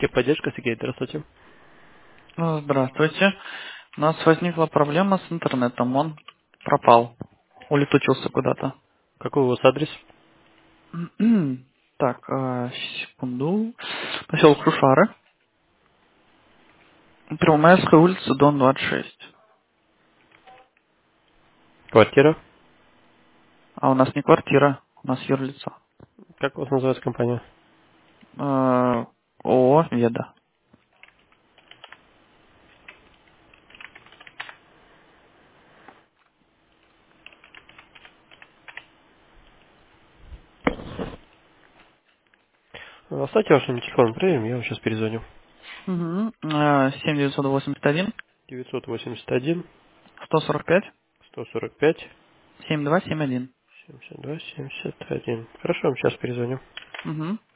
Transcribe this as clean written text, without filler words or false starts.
Техподдержка, Сергей, здравствуйте. Здравствуйте. У нас возникла проблема с интернетом. Он пропал. Улетучился куда-то. Какой у вас адрес? Так, секунду. Поселок Шушары. Первомайская улица, дом 26. Квартира? А у нас не квартира, у нас юрлицо. Как у вас называется компания? ООО «Веда». Оставьте ваш номер телефона, проверим, я вам сейчас перезвоню. Угу. 7981 981 145 145 7271. 72 71. Хорошо, я вам сейчас перезвоню. Угу.